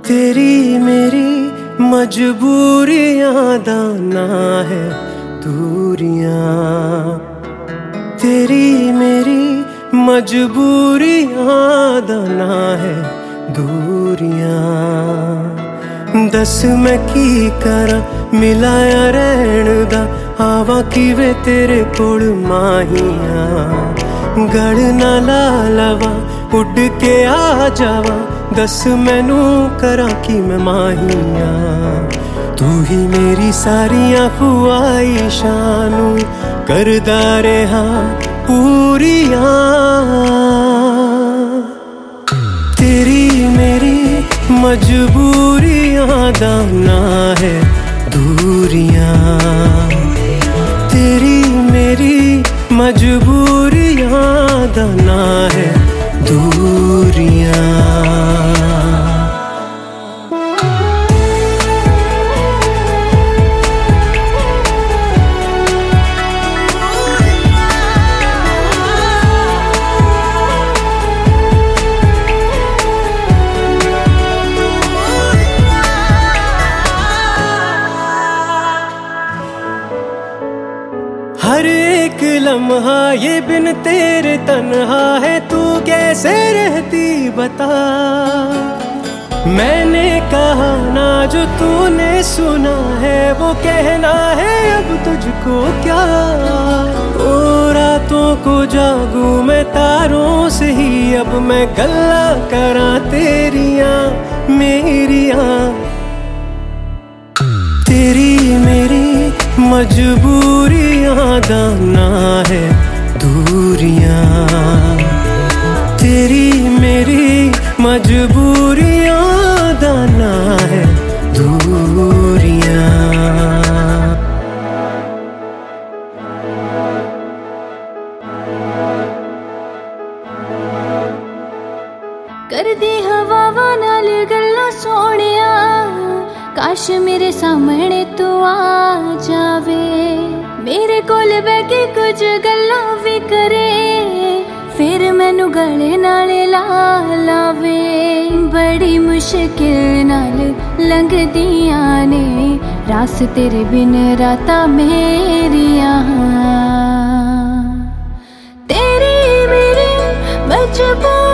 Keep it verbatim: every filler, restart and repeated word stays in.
तेरी मेरी मजबूरियां दाना है दूरियां, तेरी मेरी मजबूरियां दाना है दूरियां। दस मैं की करा मिलाया रहन दा आवा किवे तेरे कोल माहियां। गड़ ना ला लवा उड़ के आ जावा, दस मैनू करा कि मैं माहियां। तू ही मेरी सारियां ख्वाहिशां नू करदा रहा पूरियां। तेरी मेरी मजबूरियां दाना है दूरियां, तेरी मेरी मजबूरियां दाना है दूरियां। हर एक लम्हा ये बिन तेरे तन्हा है, तू कैसे रहती बता। मैंने कहा ना जो तूने सुना है वो कहना है अब तुझको क्या। ओ रातों को जागू मैं तारों से ही, अब मैं गल्ला करा तेरियां मेरियां। तेरी मेरी मजबूरियां दाना है दूरियां, तेरी मेरी मजबूरियां दाना है दूरियां। कर दी हवावां नाल गल्लां सोहणिया, काश मेरे सामने तू आ जावे। मेरे कोल बैठ के कुछ गल्लां भी करे, फिर मैनू गले नाल ला लावे। बड़ी मुश्किल नाल लंघदियां ने रास तेरे बिन रातां मेरियां। तेरी मेरी मजबूरी